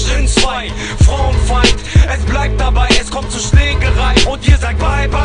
in zwei. Frauenfeind, es bleibt dabei, es kommt zur Schlägerei und ihr sagt bye bye.